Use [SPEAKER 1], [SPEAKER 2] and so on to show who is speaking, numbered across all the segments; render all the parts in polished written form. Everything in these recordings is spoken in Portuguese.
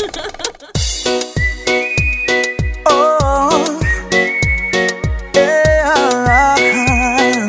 [SPEAKER 1] Oh, yeah.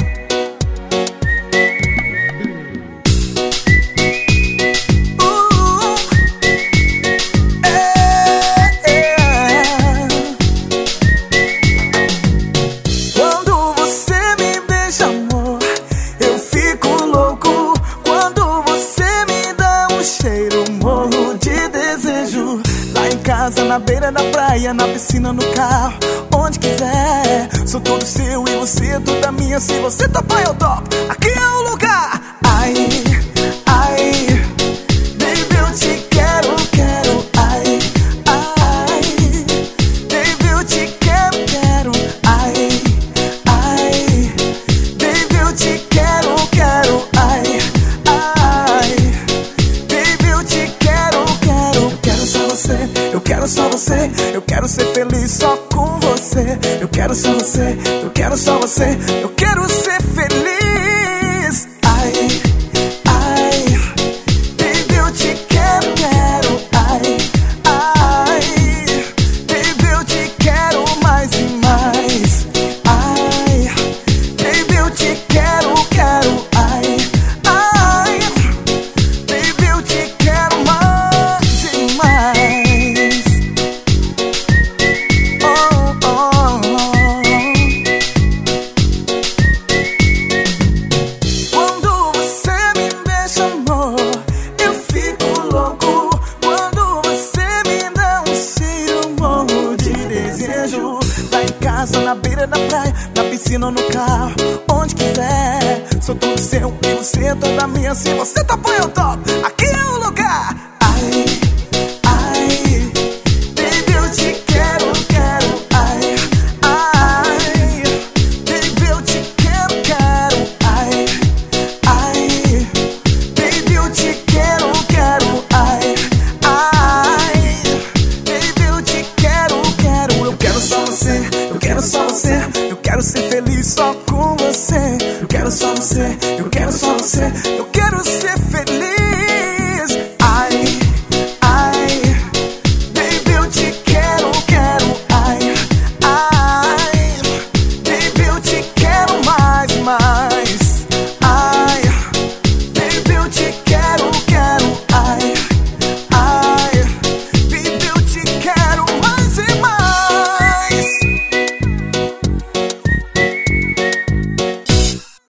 [SPEAKER 1] Quando você me beija, amor, eu fico louco. Quando você me dá um cheiro, morro de desejo. Lá em casa, na beira da praia, na piscina, no carro, onde quiser. Sou todo seu e você é toda minha. Se você topar, eu topo. Aqui é o lugar. Ai, ai, baby, eu te quero, quero. Ai, ai, baby, eu te quero, quero. Ai, ai, baby, eu te quero, quero. Ai, ai, baby, eu te quero, quero. Quero só você, eu quero só você. Eu quero ser feliz só com você. Eu quero só você, eu quero só você. Eu quero ser feliz. Ai, ai, baby, eu te quero, quero. Ai, ai, baby, eu te quero mais e mais. Ai, baby, eu te quero, quero. Ai, ai, baby, eu te quero mais e mais. Oh, oh, oh. Quando você me beija, amor, eu fico louco. Quando você me dá um cheiro, morro de desejo. Lá em casa, na beira da praia, na piscina ou no carro, onde quiser. Sou todo seu e você é toda minha. Se você topar, eu topo.